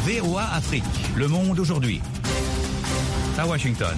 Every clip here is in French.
VOA Afrique, le monde aujourd'hui. À Washington.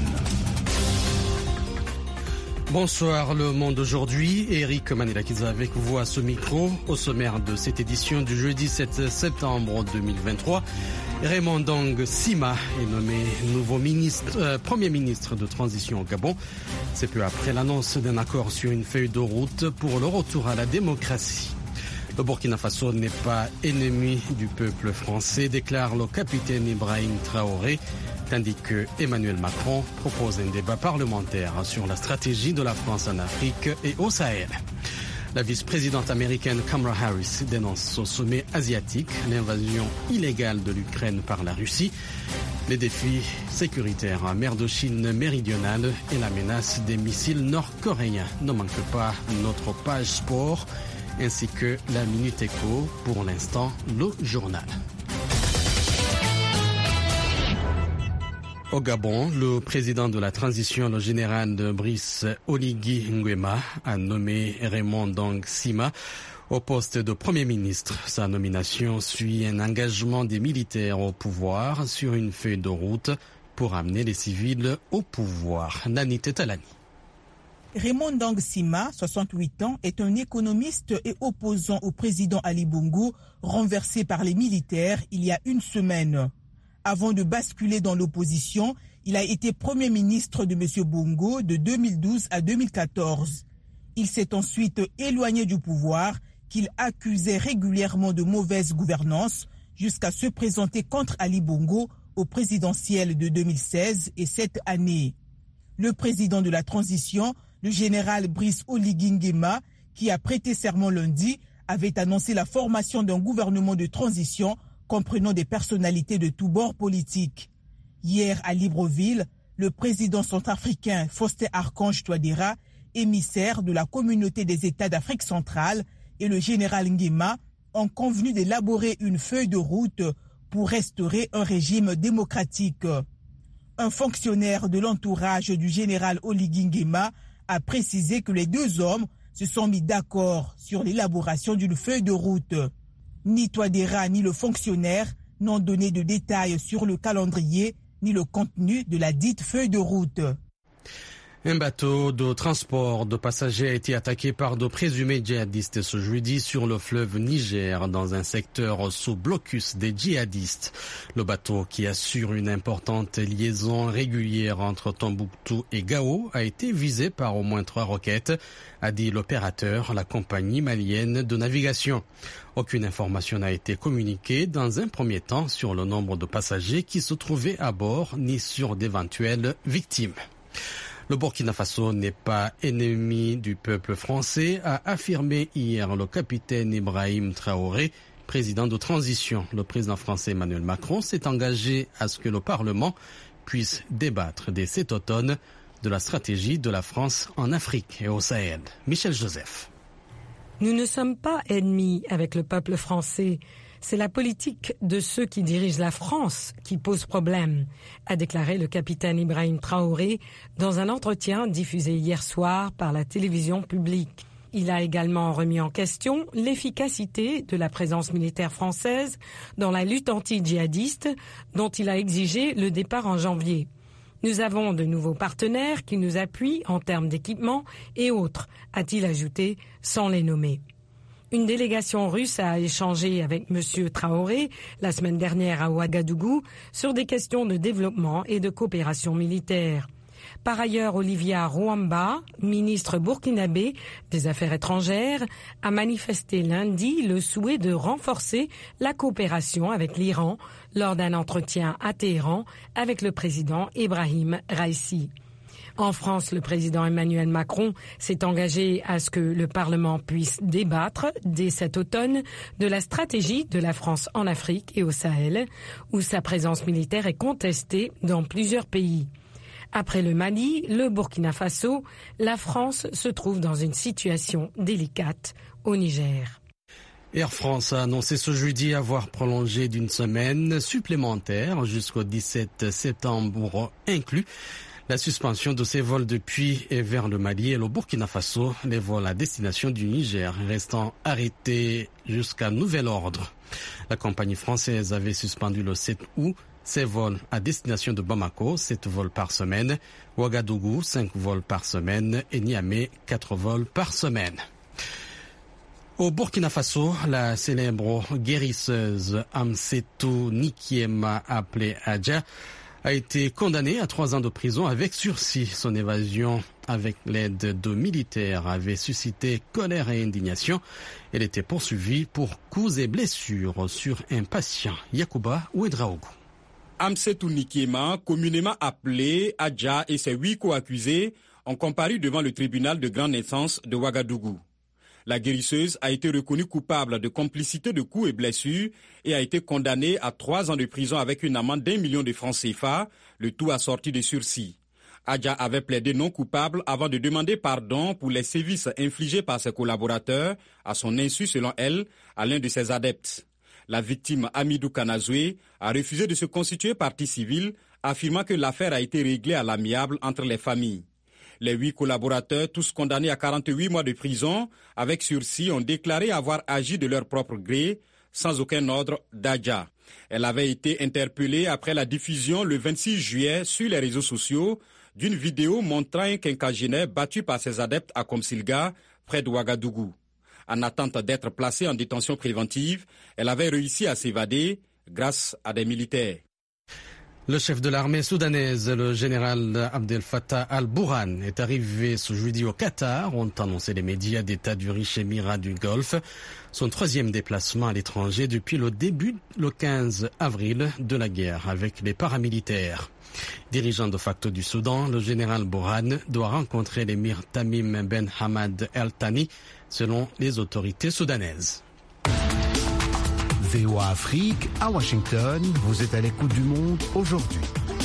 Bonsoir, le monde aujourd'hui. Eric Manilakiza avec vous à ce micro. Au sommaire de cette édition du jeudi 7 septembre 2023, Raymond Ndong Sima est nommé nouveau premier ministre de transition au Gabon. C'est peu après l'annonce d'un accord sur une feuille de route pour le retour à la démocratie. Le Burkina Faso n'est pas ennemi du peuple français, déclare le capitaine Ibrahim Traoré, tandis que Emmanuel Macron propose un débat parlementaire sur la stratégie de la France en Afrique et au Sahel. La vice-présidente américaine Kamala Harris dénonce au sommet asiatique l'invasion illégale de l'Ukraine par la Russie, les défis sécuritaires en mer de Chine méridionale et la menace des missiles nord-coréens. Ne manque pas notre page sport ainsi que la Minute Éco. Pour l'instant, le journal. Au Gabon, le président de la transition, le général Brice Oligui Nguema, a nommé Raymond Ndong Sima au poste de Premier ministre. Sa nomination suit un engagement des militaires au pouvoir sur une feuille de route pour amener les civils au pouvoir. Nani Tetalani. Raymond Ndong Sima, 68 ans, est un économiste et opposant au président Ali Bongo, renversé par les militaires il y a une semaine. Avant de basculer dans l'opposition, il a été Premier ministre de M. Bongo de 2012 à 2014. Il s'est ensuite éloigné du pouvoir, qu'il accusait régulièrement de mauvaise gouvernance, jusqu'à se présenter contre Ali Bongo au présidentiel de 2016 et cette année. Le président de la transition, le général Brice Oligui Nguema, qui a prêté serment lundi, avait annoncé la formation d'un gouvernement de transition comprenant des personnalités de tous bords politiques. Hier à Libreville, le président centrafricain Faustin Archange Touadéra, émissaire de la communauté des États d'Afrique centrale, et le général Nguema ont convenu d'élaborer une feuille de route pour restaurer un régime démocratique. Un fonctionnaire de l'entourage du général Oligui Nguema a précisé que les deux hommes se sont mis d'accord sur l'élaboration d'une feuille de route. Ni Touadéra ni le fonctionnaire n'ont donné de détails sur le calendrier ni le contenu de la dite feuille de route. Un bateau de transport de passagers a été attaqué par de présumés djihadistes ce jeudi sur le fleuve Niger dans un secteur sous blocus des djihadistes. Le bateau, qui assure une importante liaison régulière entre Tombouctou et Gao, a été visé par au moins 3 roquettes, a dit l'opérateur, la compagnie malienne de navigation. Aucune information n'a été communiquée dans un premier temps sur le nombre de passagers qui se trouvaient à bord ni sur d'éventuelles victimes. Le Burkina Faso n'est pas ennemi du peuple français, a affirmé hier le capitaine Ibrahim Traoré, président de transition. Le président français Emmanuel Macron s'est engagé à ce que le Parlement puisse débattre dès cet automne de la stratégie de la France en Afrique et au Sahel. Michel Joseph. Nous ne sommes pas ennemis avec le peuple français. C'est la politique de ceux qui dirigent la France qui pose problème, a déclaré le capitaine Ibrahim Traoré dans un entretien diffusé hier soir par la télévision publique. Il a également remis en question l'efficacité de la présence militaire française dans la lutte anti-djihadiste dont il a exigé le départ en janvier. Nous avons de nouveaux partenaires qui nous appuient en termes d'équipement et autres, a-t-il ajouté sans les nommer. Une délégation russe a échangé avec M. Traoré la semaine dernière à Ouagadougou sur des questions de développement et de coopération militaire. Par ailleurs, Olivia Rouamba, ministre burkinabé des Affaires étrangères, a manifesté lundi le souhait de renforcer la coopération avec l'Iran lors d'un entretien à Téhéran avec le président Ibrahim Raïssi. En France, le président Emmanuel Macron s'est engagé à ce que le Parlement puisse débattre dès cet automne de la stratégie de la France en Afrique et au Sahel, où sa présence militaire est contestée dans plusieurs pays. Après le Mali, le Burkina Faso, la France se trouve dans une situation délicate au Niger. Air France a annoncé ce jeudi avoir prolongé d'une semaine supplémentaire jusqu'au 17 septembre inclus la suspension de ses vols depuis et vers le Mali et le Burkina Faso, les vols à destination du Niger restant arrêtés jusqu'à nouvel ordre. La compagnie française avait suspendu le 7 août ses vols à destination de Bamako, 7 vols par semaine, Ouagadougou, 5 vols par semaine et Niamey, 4 vols par semaine. Au Burkina Faso, la célèbre guérisseuse Amsetou Nikiema, appelée Adja, a été condamnée à 3 ans de prison avec sursis. Son évasion avec l'aide de militaires avait suscité colère et indignation. Elle était poursuivie pour coups et blessures sur un patient. Yacouba Ouedraogo. Amsetou Nikiema, communément appelé Adja, et ses 8 co-accusés ont comparu devant le tribunal de grande instance de Ouagadougou. La guérisseuse a été reconnue coupable de complicité de coups et blessures et a été condamnée à 3 ans de prison avec une amende d'1 million de francs CFA, le tout assorti de sursis. Adja avait plaidé non coupable avant de demander pardon pour les sévices infligés par ses collaborateurs, à son insu selon elle, à l'un de ses adeptes. La victime Amidou Kanazoué a refusé de se constituer partie civile, affirmant que l'affaire a été réglée à l'amiable entre les familles. Les 8 collaborateurs, tous condamnés à 48 mois de prison, avec sursis, ont déclaré avoir agi de leur propre gré, sans aucun ordre d'Adja. Elle avait été interpellée après la diffusion le 26 juillet sur les réseaux sociaux d'une vidéo montrant un quinquagénaire battu par ses adeptes à Komsilga, près de Ouagadougou. En attente d'être placée en détention préventive, elle avait réussi à s'évader grâce à des militaires. Le chef de l'armée soudanaise, le général Abdel Fattah al-Burhan, est arrivé ce jeudi au Qatar, ont annoncé les médias d'État du riche émirat du Golfe. Son 3e déplacement à l'étranger depuis le début, le 15 avril, de la guerre avec les paramilitaires. Dirigeant de facto du Soudan, le général Burhan doit rencontrer l'émir Tamim Ben Hamad El Thani, selon les autorités soudanaises. VOA Afrique, à Washington, vous êtes à l'écoute du monde aujourd'hui.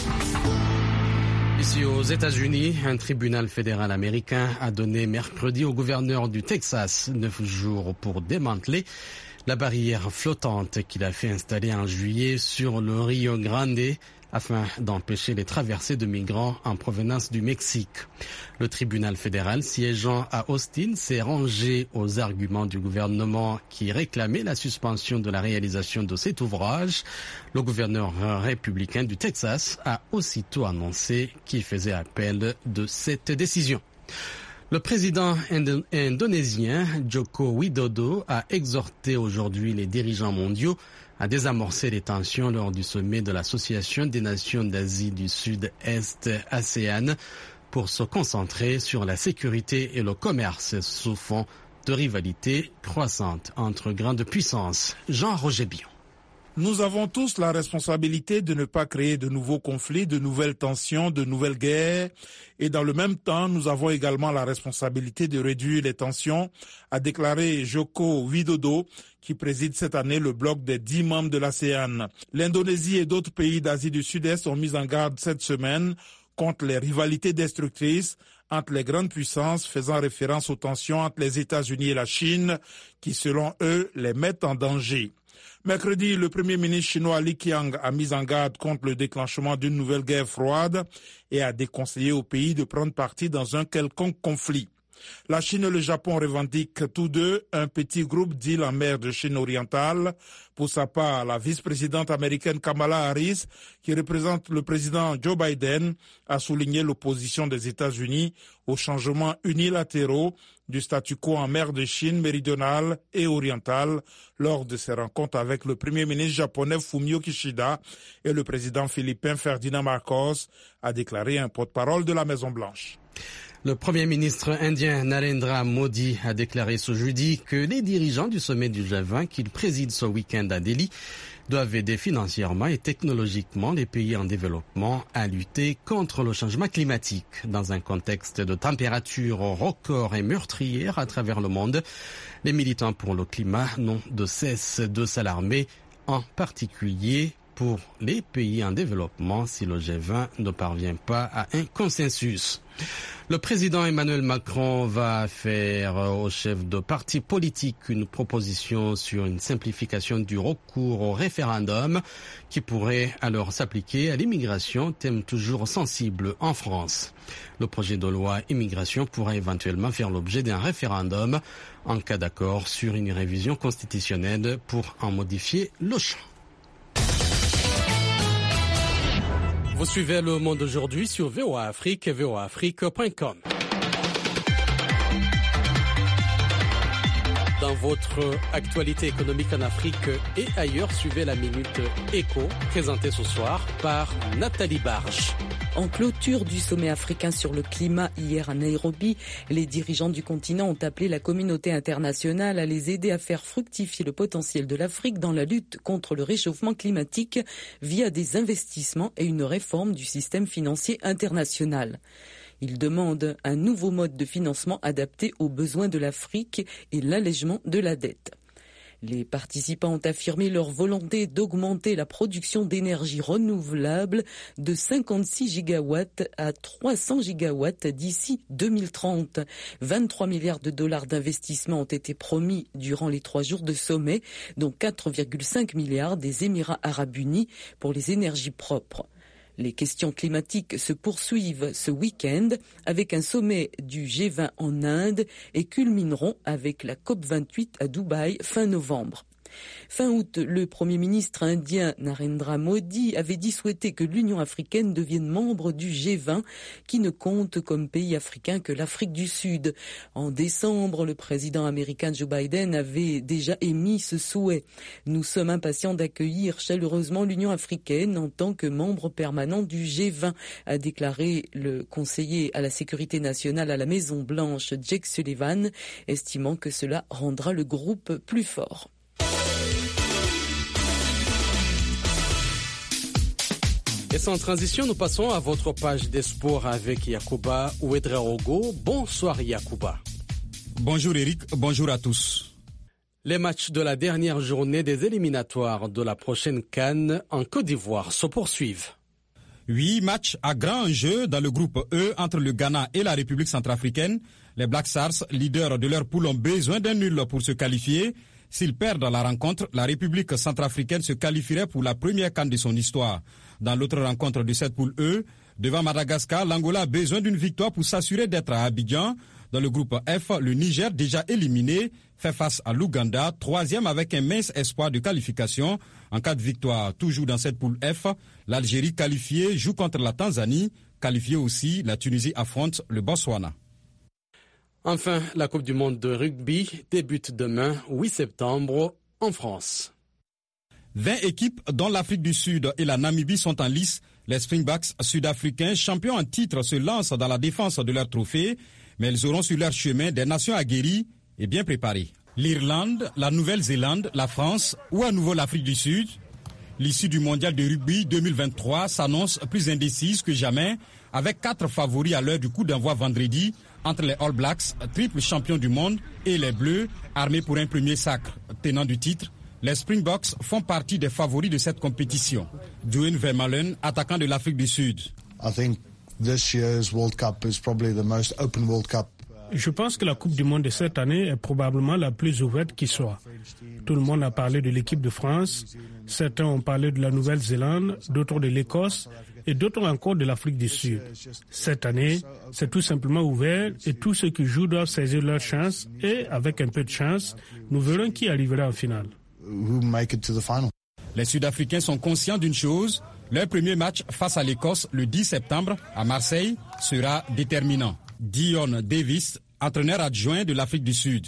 Ici aux États-Unis, un tribunal fédéral américain a donné mercredi au gouverneur du Texas 9 jours pour démanteler la barrière flottante qu'il a fait installer en juillet sur le Rio Grande afin d'empêcher les traversées de migrants en provenance du Mexique. Le tribunal fédéral siégeant à Austin s'est rangé aux arguments du gouvernement qui réclamait la suspension de la réalisation de cet ouvrage. Le gouverneur républicain du Texas a aussitôt annoncé qu'il faisait appel de cette décision. Le président indonésien Joko Widodo a exhorté aujourd'hui les dirigeants mondiaux à désamorcer les tensions lors du sommet de l'Association des Nations d'Asie du Sud-Est ASEAN pour se concentrer sur la sécurité et le commerce sous fond de rivalité croissante entre grandes puissances. Jean-Roger Bion. Nous avons tous la responsabilité de ne pas créer de nouveaux conflits, de nouvelles tensions, de nouvelles guerres. Et dans le même temps, nous avons également la responsabilité de réduire les tensions, a déclaré Joko Widodo, qui préside cette année le bloc des 10 membres de l'ASEAN. L'Indonésie et d'autres pays d'Asie du Sud-Est ont mis en garde cette semaine contre les rivalités destructrices entre les grandes puissances, faisant référence aux tensions entre les États-Unis et la Chine, qui selon eux les mettent en danger. Mercredi, le Premier ministre chinois Li Qiang a mis en garde contre le déclenchement d'une nouvelle guerre froide et a déconseillé au pays de prendre parti dans un quelconque conflit. La Chine et le Japon revendiquent tous deux un petit groupe d'îles en mer de Chine orientale. Pour sa part, la vice-présidente américaine Kamala Harris, qui représente le président Joe Biden, a souligné l'opposition des États-Unis aux changements unilatéraux du statu quo en mer de Chine méridionale et orientale lors de ses rencontres avec le premier ministre japonais Fumio Kishida et le président philippin Ferdinand Marcos, a déclaré un porte-parole de la Maison-Blanche. Le Premier ministre indien Narendra Modi a déclaré ce jeudi que les dirigeants du sommet du G20 qu'il préside ce week-end à Delhi doivent aider financièrement et technologiquement les pays en développement à lutter contre le changement climatique. Dans un contexte de température record et meurtrière à travers le monde, les militants pour le climat n'ont de cesse de s'alarmer, en particulier pour les pays en développement si le G20 ne parvient pas à un consensus. Le président Emmanuel Macron va faire aux chefs de partis politiques une proposition sur une simplification du recours au référendum qui pourrait alors s'appliquer à l'immigration, thème toujours sensible en France. Le projet de loi immigration pourrait éventuellement faire l'objet d'un référendum en cas d'accord sur une révision constitutionnelle pour en modifier le champ. Vous suivez Le Monde aujourd'hui sur VOA Afrique et voaafrique.com. Dans votre actualité économique en Afrique et ailleurs, suivez la Minute Éco, présentée ce soir par Nathalie Barge. En clôture du sommet africain sur le climat hier à Nairobi, les dirigeants du continent ont appelé la communauté internationale à les aider à faire fructifier le potentiel de l'Afrique dans la lutte contre le réchauffement climatique via des investissements et une réforme du système financier international. Ils demandent un nouveau mode de financement adapté aux besoins de l'Afrique et l'allègement de la dette. Les participants ont affirmé leur volonté d'augmenter la production d'énergie renouvelable de 56 gigawatts à 300 gigawatts d'ici 2030. 23 milliards de dollars d'investissement ont été promis durant les 3 jours de sommet, dont 4,5 milliards des Émirats arabes unis pour les énergies propres. Les questions climatiques se poursuivent ce week-end avec un sommet du G20 en Inde et culmineront avec la COP28 à Dubaï fin novembre. Fin août, le Premier ministre indien Narendra Modi avait dit souhaiter que l'Union africaine devienne membre du G20, qui ne compte comme pays africain que l'Afrique du Sud. En décembre, le président américain Joe Biden avait déjà émis ce souhait. Nous sommes impatients d'accueillir chaleureusement l'Union africaine en tant que membre permanent du G20, a déclaré le conseiller à la sécurité nationale à la Maison-Blanche, Jake Sullivan, estimant que cela rendra le groupe plus fort. Et sans transition, nous passons à votre page des sports avec Yacouba Ouedraogo. Bonsoir Yacouba. Bonjour Eric, bonjour à tous. Les matchs de la dernière journée des éliminatoires de la prochaine CAN en Côte d'Ivoire se poursuivent. 8 matchs à grand enjeu dans le groupe E entre le Ghana et la République centrafricaine. Les Black Stars, leaders de leur poule, ont besoin d'un nul pour se qualifier. S'ils perdent la rencontre, la République centrafricaine se qualifierait pour la première CAN de son histoire. Dans l'autre rencontre de cette poule E, devant Madagascar, l'Angola a besoin d'une victoire pour s'assurer d'être à Abidjan. Dans le groupe F, le Niger, déjà éliminé, fait face à l'Ouganda, 3e avec un mince espoir de qualification. En cas de victoire, toujours dans cette poule F, l'Algérie qualifiée joue contre la Tanzanie. Qualifiée aussi, la Tunisie affronte le Botswana. Enfin, la Coupe du monde de rugby débute demain, 8 septembre, en France. 20 équipes, dont l'Afrique du Sud et la Namibie, sont en lice. Les Springboks sud-africains, champions en titre, se lancent dans la défense de leur trophée, mais ils auront sur leur chemin des nations aguerries et bien préparées. L'Irlande, la Nouvelle-Zélande, la France ou à nouveau l'Afrique du Sud. L'issue du mondial de rugby 2023 s'annonce plus indécise que jamais, avec 4 favoris à l'heure du coup d'envoi vendredi entre les All Blacks, triple champions du monde, et les Bleus, armés pour un premier sacre. Tenant du titre, les Springboks font partie des favoris de cette compétition. Duane Vermeulen, attaquant de l'Afrique du Sud. Je pense que la Coupe du monde de cette année est probablement la plus ouverte qui soit. Tout le monde a parlé de l'équipe de France, certains ont parlé de la Nouvelle-Zélande, d'autres de l'Écosse et d'autres encore de l'Afrique du Sud. Cette année, c'est tout simplement ouvert et tous ceux qui jouent doivent saisir leur chance et, avec un peu de chance, nous verrons qui arrivera en finale. Les Sud-Africains sont conscients d'une chose, leur premier match face à l'Écosse le 10 septembre à Marseille sera déterminant. Dion Davis, entraîneur adjoint de l'Afrique du Sud.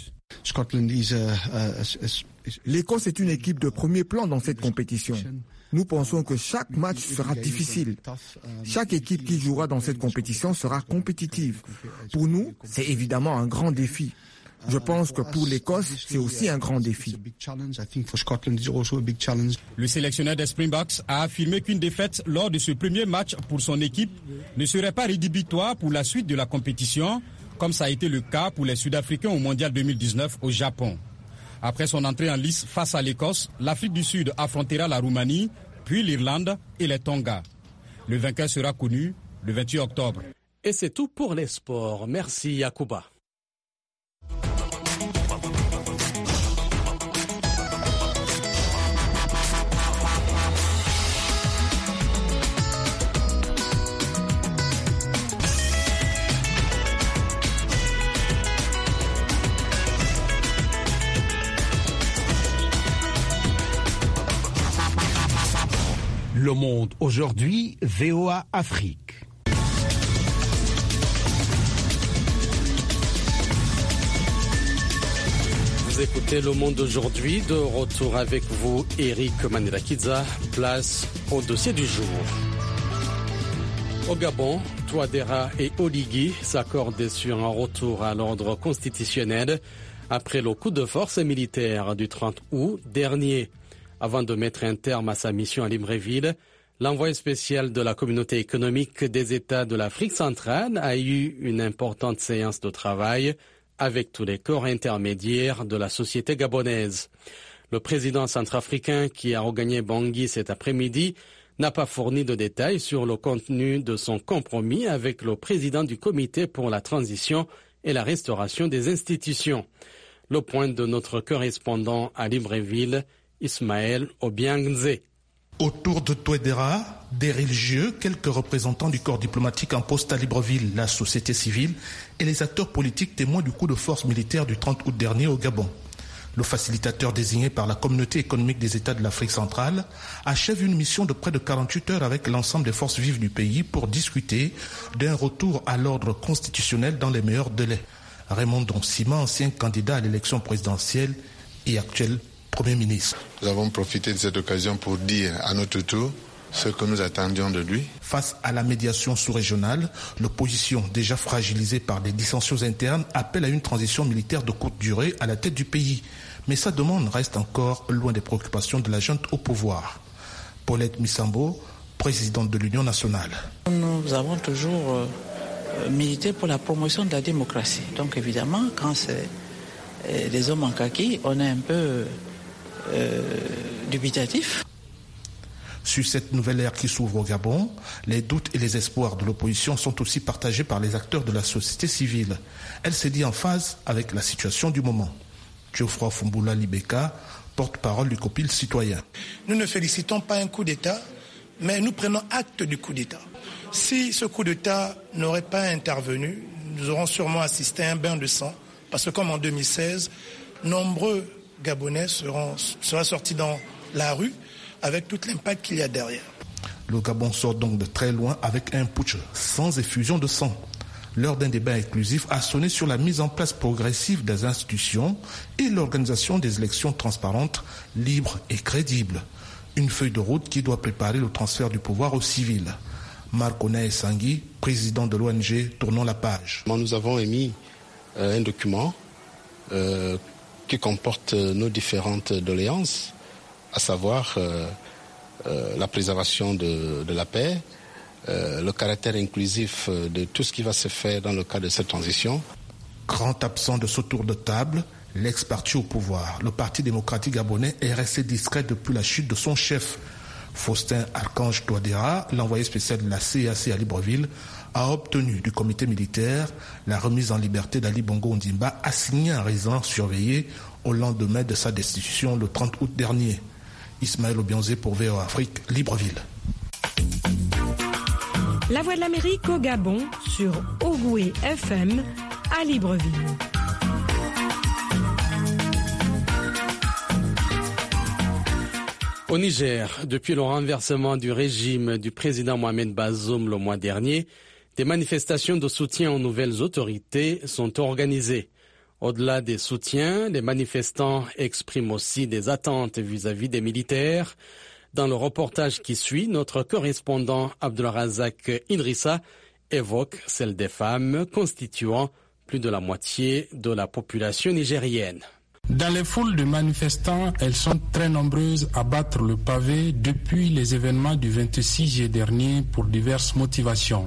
L'Écosse est une équipe de premier plan dans cette compétition. Nous pensons que chaque match sera difficile. Chaque équipe qui jouera dans cette compétition sera compétitive. Pour nous, c'est évidemment un grand défi. Je pense que pour l'Écosse, c'est aussi un grand défi. Le sélectionneur des Springboks a affirmé qu'une défaite lors de ce premier match pour son équipe ne serait pas rédhibitoire pour la suite de la compétition, comme ça a été le cas pour les Sud-Africains au Mondial 2019 au Japon. Après son entrée en lice face à l'Écosse, l'Afrique du Sud affrontera la Roumanie, puis l'Irlande et les Tonga. Le vainqueur sera connu le 28 octobre. Et c'est tout pour les sports. Merci Yacouba. Le Monde aujourd'hui, VOA Afrique. Vous écoutez Le Monde aujourd'hui, de retour avec vous, Eric Manirakiza. Place au dossier du jour. Au Gabon, Touadéra et Oligui s'accordent sur un retour à l'ordre constitutionnel après le coup de force militaire du 30 août dernier. Avant de mettre un terme à sa mission à Libreville, l'envoyé spécial de la communauté économique des États de l'Afrique centrale a eu une importante séance de travail avec tous les corps intermédiaires de la société gabonaise. Le président centrafricain qui a regagné Bangui cet après-midi n'a pas fourni de détails sur le contenu de son compromis avec le président du comité pour la transition et la restauration des institutions. Le point de notre correspondant à Libreville, Ismaël Obiangze. Autour de Touadéra, des religieux, quelques représentants du corps diplomatique en poste à Libreville, la société civile et les acteurs politiques témoins du coup de force militaire du 30 août dernier au Gabon. Le facilitateur désigné par la communauté économique des États de l'Afrique centrale achève une mission de près de 48 heures avec l'ensemble des forces vives du pays pour discuter d'un retour à l'ordre constitutionnel dans les meilleurs délais. Raymond Donsima, ancien candidat à l'élection présidentielle et actuel Premier ministre. Nous avons profité de cette occasion pour dire à notre tour ce que nous attendions de lui. Face à la médiation sous-régionale, l'opposition, déjà fragilisée par des dissensions internes, appelle à une transition militaire de courte durée à la tête du pays. Mais sa demande reste encore loin des préoccupations de la junte au pouvoir. Paulette Missambo, présidente de l'Union nationale. Nous avons toujours milité pour la promotion de la démocratie. Donc évidemment, quand c'est des hommes en kaki, on est un peu dubitatif. Sur cette nouvelle ère qui s'ouvre au Gabon, les doutes et les espoirs de l'opposition sont aussi partagés par les acteurs de la société civile. Elle s'est dit en phase avec la situation du moment. Geoffroy Fumbula Libeka, porte-parole du COPIL citoyen. Nous ne félicitons pas un coup d'État, mais nous prenons acte du coup d'État. Si ce coup d'État n'aurait pas intervenu, nous aurons sûrement assisté à un bain de sang, parce que comme en 2016, nombreux Gabonais seraient sortis dans la rue avec tout l'impact qu'il y a derrière. Le Gabon sort donc de très loin avec un putsch sans effusion de sang. L'heure d'un débat inclusif a sonné sur la mise en place progressive des institutions et l'organisation des élections transparentes, libres et crédibles. Une feuille de route qui doit préparer le transfert du pouvoir aux civils. Marc Onae Sangui, président de l'ONG Tournons la page. Nous avons émis un document qui comporte nos différentes doléances, à savoir la préservation de la paix, le caractère inclusif de tout ce qui va se faire dans le cadre de cette transition. Grand absent de ce tour de table, l'ex-parti au pouvoir, le Parti démocratique gabonais, est resté discret depuis la chute de son chef. Faustin Archange Touadéra, l'envoyé spécial de la CAC à Libreville, a obtenu du comité militaire la remise en liberté d'Ali Bongo Ondimba, assigné en résidence surveillée au lendemain de sa destitution le 30 août dernier. Ismaël Obiangze pour VOA Afrique, Libreville. La Voix de l'Amérique au Gabon sur Ogoué FM à Libreville. Au Niger, depuis le renversement du régime du président Mohamed Bazoum le mois dernier, des manifestations de soutien aux nouvelles autorités sont organisées. Au-delà des soutiens, les manifestants expriment aussi des attentes vis-à-vis des militaires. Dans le reportage qui suit, notre correspondant Abdelrazak Idrissa évoque celle des femmes constituant plus de la moitié de la population nigérienne. Dans les foules de manifestants, elles sont très nombreuses à battre le pavé depuis les événements du 26 juillet dernier pour diverses motivations.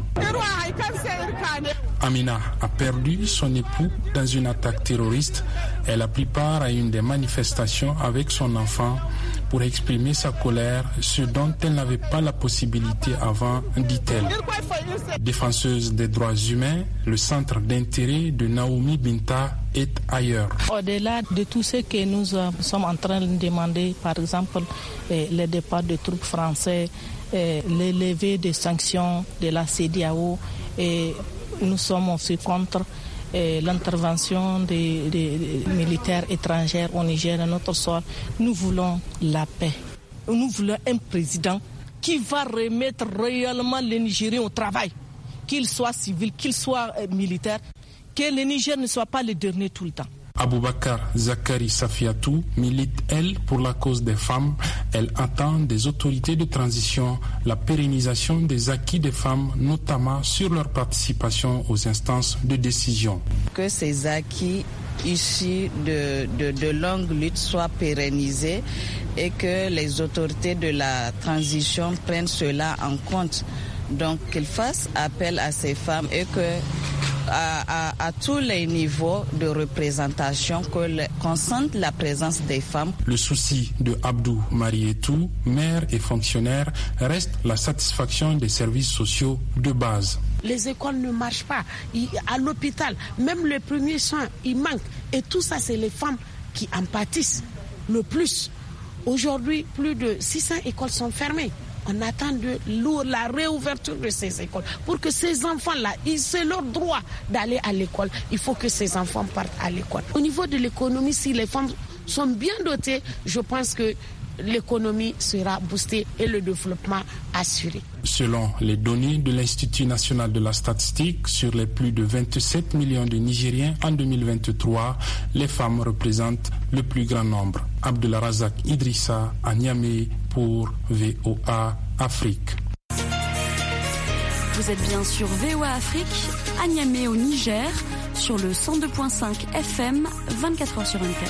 Amina a perdu son époux dans une attaque terroriste. Elle a pris part à une des manifestations avec son enfant pour exprimer sa colère, ce dont elle n'avait pas la possibilité avant, dit-elle. Défenseuse des droits humains, le centre d'intérêt de Naomi Binta est ailleurs. Au-delà de tout ce que nous sommes en train de demander, par exemple le départ des troupes françaises, les levées des sanctions de la CEDEAO, et nous sommes aussi contre l'intervention des militaires étrangers au Niger, à notre sol. Nous voulons la paix. Nous voulons un président qui va remettre réellement les Nigériens au travail, qu'il soit civil, qu'il soit militaire, que le Niger ne soit pas le dernier tout le temps. Aboubakar Zakari Safiatou milite, elle, pour la cause des femmes. Elle attend des autorités de transition la pérennisation des acquis des femmes, notamment sur leur participation aux instances de décision. Que ces acquis issus de longues luttes soient pérennisés et que les autorités de la transition prennent cela en compte. Donc qu'ils fassent appel à ces femmes et que à tous les niveaux de représentation qu'on sente la présence des femmes. Le souci de Abdou Marietou, maire et fonctionnaire, reste la satisfaction des services sociaux de base. Les écoles ne marchent pas. À l'hôpital, même les premiers soins, il manque. Et tout ça, c'est les femmes qui en pâtissent le plus. Aujourd'hui, plus de 600 écoles sont fermées. On attend la réouverture de ces écoles pour que ces enfants-là, c'est leur droit d'aller à l'école. Il faut que ces enfants partent à l'école. Au niveau de l'économie, si les femmes sont bien dotées, je pense que l'économie sera boostée et le développement assuré. Selon les données de l'Institut national de la statistique, sur les plus de 27 millions de Nigériens en 2023, les femmes représentent le plus grand nombre. Abdulrazak Idrissa à Niamey pour VOA Afrique. Vous êtes bien sur VOA Afrique, à Niamey au Niger, sur le 102.5 FM, 24h sur 24.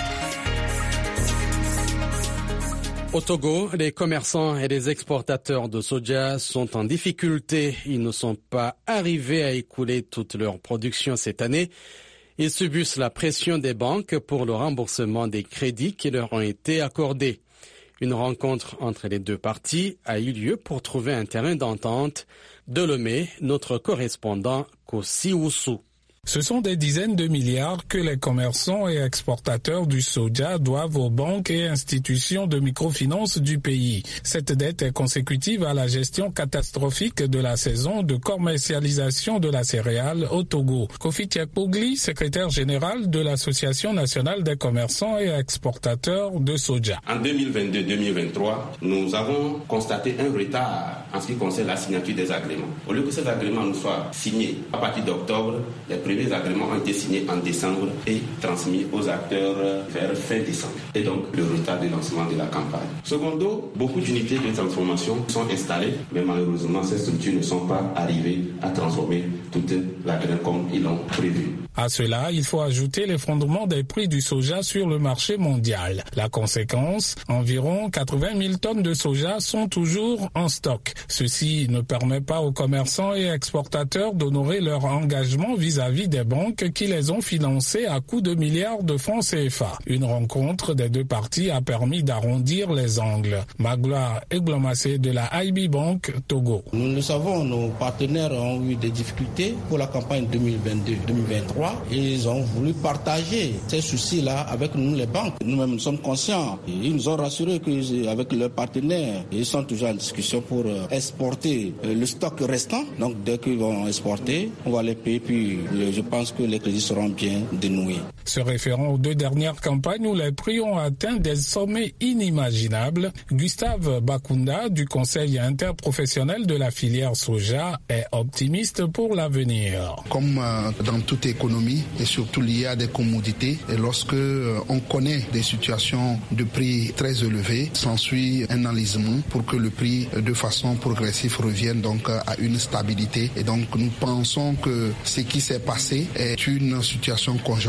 Au Togo, les commerçants et les exportateurs de soja sont en difficulté. Ils ne sont pas arrivés à écouler toute leur production cette année. Ils subissent la pression des banques pour le remboursement des crédits qui leur ont été accordés. Une rencontre entre les deux parties a eu lieu pour trouver un terrain d'entente. De Lomé, notre correspondant Kossi Oussou. Ce sont des dizaines de milliards que les commerçants et exportateurs du soja doivent aux banques et institutions de microfinance du pays. Cette dette est consécutive à la gestion catastrophique de la saison de commercialisation de la céréale au Togo. Kofi Tchekpougli, secrétaire général de l'Association nationale des commerçants et exportateurs de soja. En 2022-2023, nous avons constaté un retard en ce qui concerne la signature des agréments. Au lieu que ces agréments nous soient signés à partir d'octobre, les agréments ont été signés en décembre et transmis aux acteurs vers fin décembre. Et donc, le retard de lancement de la campagne. Secondo, beaucoup d'unités de transformation sont installées, mais malheureusement, ces structures ne sont pas arrivées à transformer toute la graine comme ils l'ont prévu. À cela, il faut ajouter l'effondrement des prix du soja sur le marché mondial. La conséquence, environ 80 000 tonnes de soja sont toujours en stock. Ceci ne permet pas aux commerçants et exportateurs d'honorer leur engagement vis-à-vis des banques qui les ont financés à coups de milliards de francs CFA. Une rencontre des deux parties a permis d'arrondir les angles. Magloire Eglomassé de la IB Bank, Togo. Nous le savons, nos partenaires ont eu des difficultés pour la campagne 2022-2023. Ils ont voulu partager ces soucis-là avec nous, les banques. Nous-mêmes, nous sommes conscients. Et ils nous ont rassuré qu'avec leurs partenaires, ils sont toujours en discussion pour exporter le stock restant. Donc, dès qu'ils vont exporter, on va les payer. Puis, je pense que les crédits seront bien dénoués. Se référant aux deux dernières campagnes où les prix ont atteint des sommets inimaginables, Gustave Bakunda du Conseil interprofessionnel de la filière soja est optimiste pour l'avenir. Comme dans toute économie et surtout liée à des commodités, et lorsque on connaît des situations de prix très élevés, s'ensuit un enlisement pour que le prix de façon progressive revienne donc à une stabilité. Et donc nous pensons que ce qui s'est passé est une situation conjoncturelle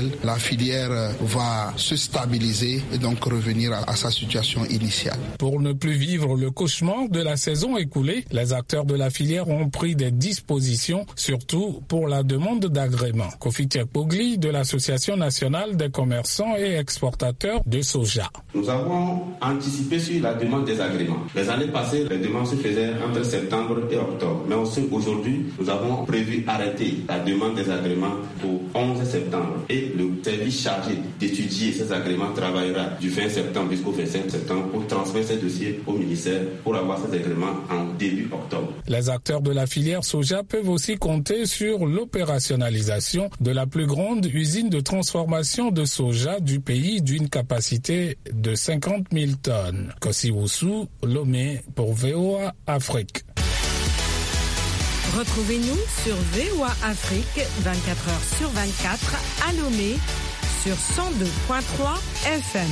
laquelle la filière va se stabiliser et donc revenir à sa situation initiale. Pour ne plus vivre le cauchemar de la saison écoulée, les acteurs de la filière ont pris des dispositions, surtout pour la demande d'agrément. Kofi Tchekpogli de l'Association nationale des commerçants et exportateurs de soja. Nous avons anticipé sur la demande des agréments. Les années passées, les demandes se faisaient entre septembre et octobre. Mais aussi aujourd'hui, nous avons prévu arrêter la demande des agréments au 11 septembre. Et le service chargé d'étudier ces agréments travaillera du 20 septembre jusqu'au 25 septembre pour transmettre ces dossiers au ministère pour avoir ces agréments en début octobre. Les acteurs de la filière soja peuvent aussi compter sur l'opérationnalisation de la plus grande usine de transformation de soja du pays d'une capacité de 50 000 tonnes. Kossi Wusu, Lomé pour VOA Afrique. Retrouvez-nous sur VOA Afrique 24h sur 24 à Lomé sur 102.3 FM.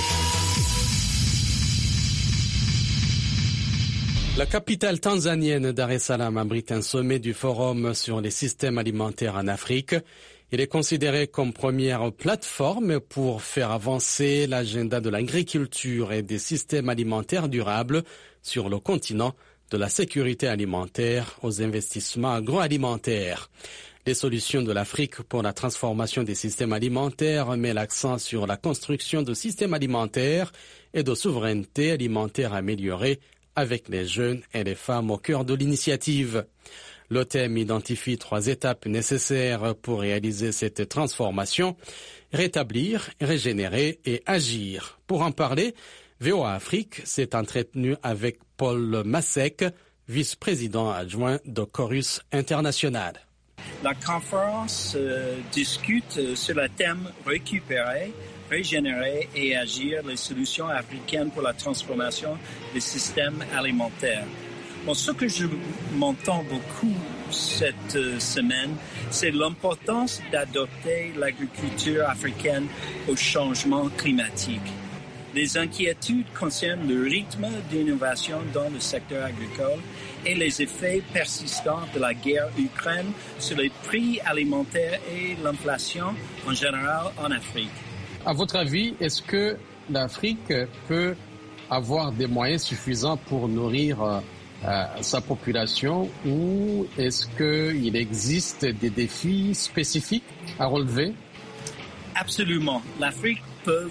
La capitale tanzanienne Dar es Salaam abrite un sommet du Forum sur les systèmes alimentaires en Afrique. Il est considéré comme première plateforme pour faire avancer l'agenda de l'agriculture et des systèmes alimentaires durables sur le continent, de la sécurité alimentaire aux investissements agroalimentaires. Les solutions de l'Afrique pour la transformation des systèmes alimentaires met l'accent sur la construction de systèmes alimentaires et de souveraineté alimentaire améliorée avec les jeunes et les femmes au cœur de l'initiative. Le thème identifie 3 étapes nécessaires pour réaliser cette transformation: rétablir, régénérer et agir. Pour en parler, VOA Afrique s'est entretenu avec Paul Masek, vice-président adjoint de Chorus International. La conférence discute sur le thème récupérer, régénérer et agir les solutions africaines pour la transformation des systèmes alimentaires. Bon, ce que je m'entends beaucoup cette semaine, c'est l'importance d'adopter l'agriculture africaine au changement climatique. Les inquiétudes concernent le rythme d'innovation dans le secteur agricole et les effets persistants de la guerre Ukraine sur les prix alimentaires et l'inflation en général en Afrique. À votre avis, est-ce que l'Afrique peut avoir des moyens suffisants pour nourrir sa population, ou est-ce qu'il existe des défis spécifiques à relever? Absolument. L'Afrique peut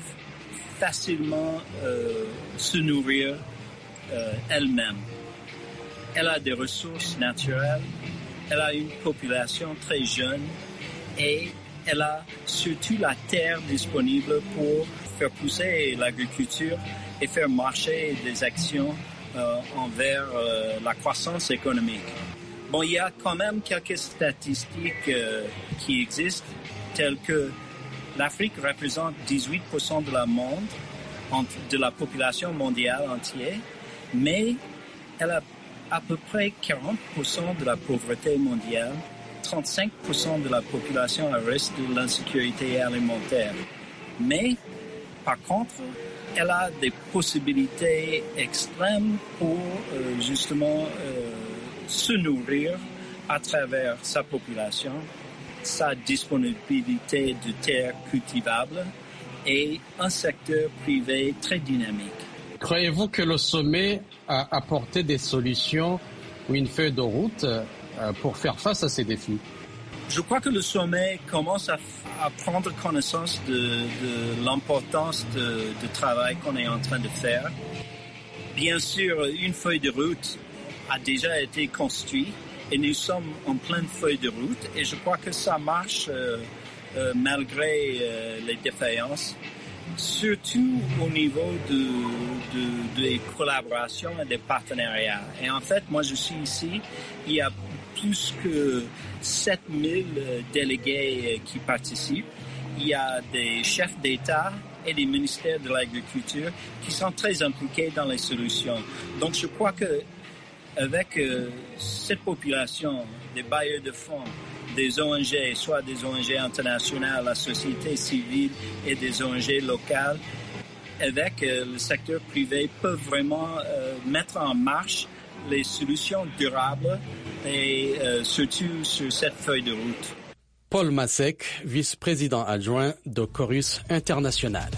facilement se nourrir elle-même. Elle a des ressources naturelles, elle a une population très jeune et elle a surtout la terre disponible pour faire pousser l'agriculture et faire marcher des actions envers la croissance économique. Bon, il y a quand même quelques statistiques qui existent, telles que l'Afrique représente 18% de la population mondiale entière, mais elle a à peu près 40% de la pauvreté mondiale, 35% de la population reste de l'insécurité alimentaire. Mais, par contre, elle a des possibilités extrêmes pour justement se nourrir à travers sa population, sa disponibilité de terres cultivables et un secteur privé très dynamique. Croyez-vous que le sommet a apporté des solutions ou une feuille de route pour faire face à ces défis? Je crois que le sommet commence à prendre connaissance de l'importance du travail qu'on est en train de faire. Bien sûr, une feuille de route a déjà été construite et nous sommes en pleine feuille de route et je crois que ça marche malgré les défaillances, surtout au niveau des collaborations et des partenariats. Et en fait, moi je suis ici, il y a plus que 7000 délégués qui participent. Il y a des chefs d'État et des ministères de l'Agriculture qui sont très impliqués dans les solutions. Donc je crois que avec cette population, des bailleurs de fonds, des ONG, soit des ONG internationales, la société civile et des ONG locales, avec le secteur privé, peuvent vraiment mettre en marche les solutions durables et surtout sur cette feuille de route. Paul Masek, vice-président adjoint de Chorus International.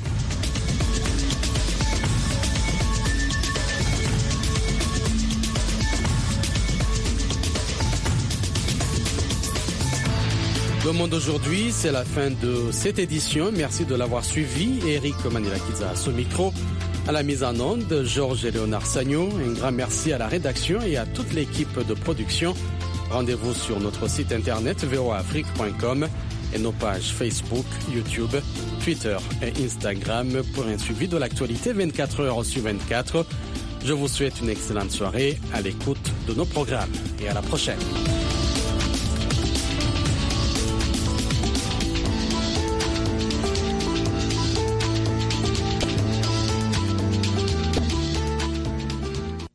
Le Monde aujourd'hui, c'est la fin de cette édition. Merci de l'avoir suivi. Eric Manilakidza à ce micro. À la mise en onde, Georges et Léonard Sagno. Un grand merci à la rédaction et à toute l'équipe de production. Rendez-vous sur notre site internet voaafrique.com et nos pages Facebook, YouTube, Twitter et Instagram pour un suivi de l'actualité 24 heures sur 24. Je vous souhaite une excellente soirée à l'écoute de nos programmes et à la prochaine.